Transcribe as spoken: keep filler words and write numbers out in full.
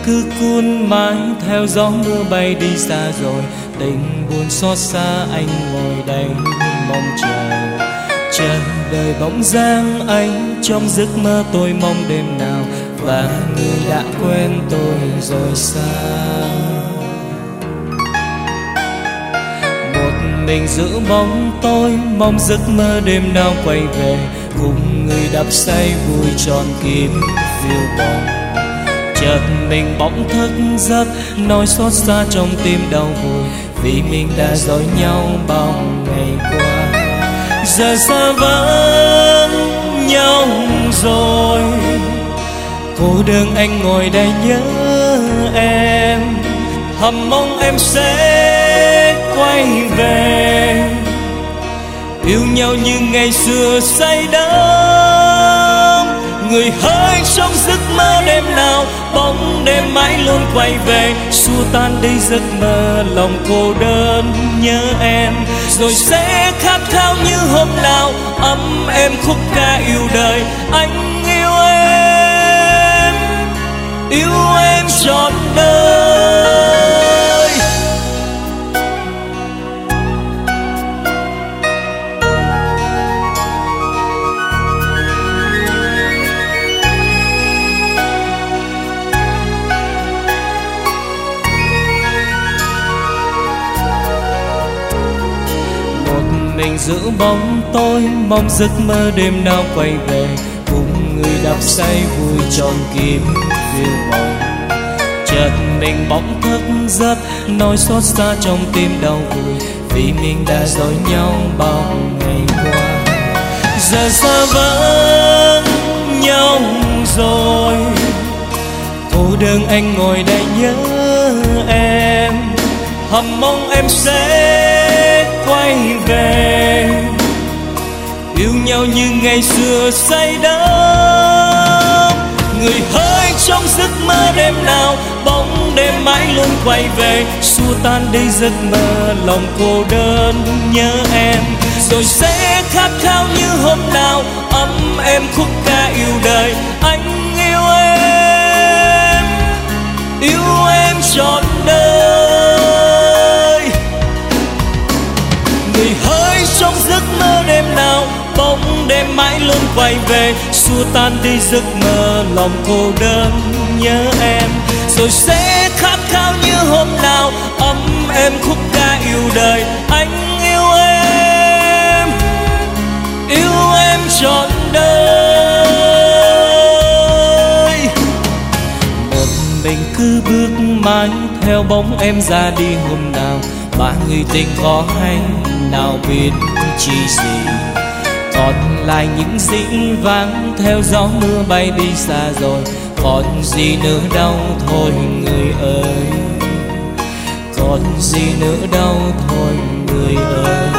cứ cuốn mãi theo gió mưa bay đi xa rồi. Tình buồn xót xa anh ngồi đây mong chờ, chờ đời bóng dáng anh trong giấc mơ tôi mong đêm nào, và người đã quên tôi rồi sao. Một mình giữ bóng tôi mong giấc mơ đêm nào quay về, cùng người đắm say vui tròn kim phiêu bồng. Chợt mình bỗng thức giấc nỗi xót xa trong tim đau vùi, vì mình đã dối nhau bao ngày qua. Giờ xa vẫn nhau rồi, cô đơn anh ngồi đây nhớ em, thầm mong em sẽ quay về, yêu nhau như ngày xưa say đắm. Người hỡi trong giấc mơ đêm nào, bóng đêm mãi luôn quay về, xua tan đi giấc mơ lòng cô đơn nhớ em. Rồi sẽ khát khao như hôm nào, ấm êm khúc ca yêu đời. Anh yêu em, yêu em trọn đời. Mình giữ bóng tôi mong giấc mơ đêm nào quay về, cùng người đắm say vui tròn kim phiêu bồng. Chợt mình bỗng thức giấc nỗi xót xa trong tim đau vùi, vì mình đã dối nhau bao ngày qua. Giờ xa vẫn nhau rồi, cô đơn anh ngồi đây nhớ em, thầm mong em sẽ quay về, yêu nhau như ngày xưa say đắm. Người hỡi trong giấc mơ đêm nào, bóng đêm mãi luôn quay về, xua tan đi giấc mơ lòng cô đơn nhớ em. Rồi sẽ khát khao như hôm nào, ấm êm khúc ca yêu đời. Anh yêu em, yêu em trọn đời. Người hỡi trong giấc mơ đêm nào, bóng đêm mãi luôn quay về, xua tan đi giấc mơ lòng cô đơn nhớ em. Rồi sẽ khát khao như hôm nào, ấm êm khúc ca yêu đời. Anh yêu em, yêu em trọn đời. Một mình cứ bước mãi theo bóng em ra đi hôm nào, mà người tình có hay nào biết chi gì. Còn lại những dĩ vãng theo gió mưa bay đi xa rồi, còn gì nữa đâu thôi người ơi, còn gì nữa đâu thôi người ơi.